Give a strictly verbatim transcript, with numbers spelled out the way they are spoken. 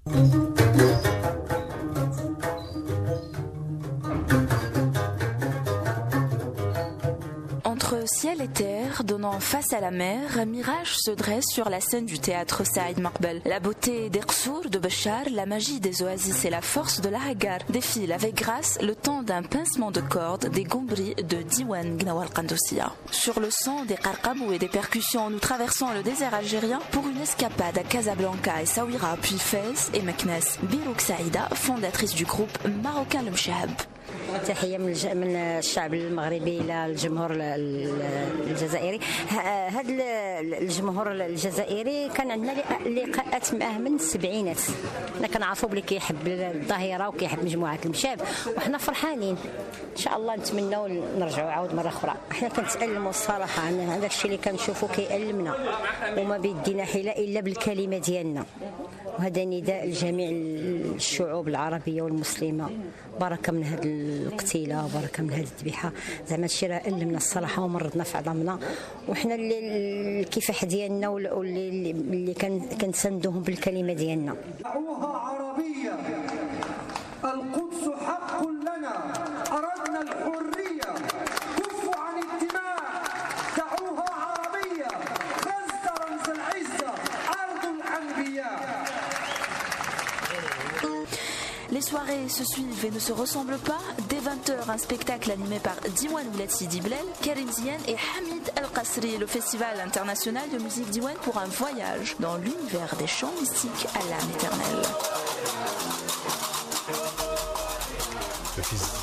Entre ciel et terre, donnant face à la mer, un mirage se dresse sur la scène du théâtre Saïd Maqbel. La beauté des qsour de Béchar, la magie des oasis et la force de la Hagar défilent avec grâce le temps d'un pincement de cordes des gombris de Diwan Gnawa al-Qandoussiya. Sur le son des qarqabou et des percussions, nous traversons le désert algérien pour une escapade à Casablanca et Saouira, puis Fès et Meknès. Birouk Saïda, fondatrice du groupe marocain Le Mchahab. تحية من من الشعب المغربي إلى الجمهور الجزائري. هذا الجمهور الجزائري كان عندنا لقاءات معه من السبعينات. حنا كنعرفوا بلي كيحب الظاهرة وكيحب مجموعة المشاب وحنا فرحانين. إن شاء الله نتمناو نرجعوا عاود مرة أخرى. حنا كنتألموا الصراحة عن هذا الشيء اللي كنشوفوا كيألمنا وما بيدينا حيلة إلا بالكلمة ديالنا. وهذا نداء لجميع الشعوب العربية والمسلمة. بركة من هذه القتيلة وبركة من هذه الذبيحة. زعما هادشي راه ألمنا الصراحة ومرضنا في عظامنا وحنا اللي الكفاح ديالنا واللي اللي كنساندوهم بالكلمة ديالنا. دعوها عربية، القدس حق لنا، أردنا الحرية، كفوا عن الدماء، دعوها عربية، غزة رمز العزة، أرض الأنبياء. Les soirées se suivent et ne se ressemblent pas. Dès vingt heures, un spectacle animé par Diwan Oulatsi Diblel, Karim Zian et Hamid El Qasri, le festival international de musique Diwan pour un voyage dans l'univers des chants mystiques à l'âme éternelle.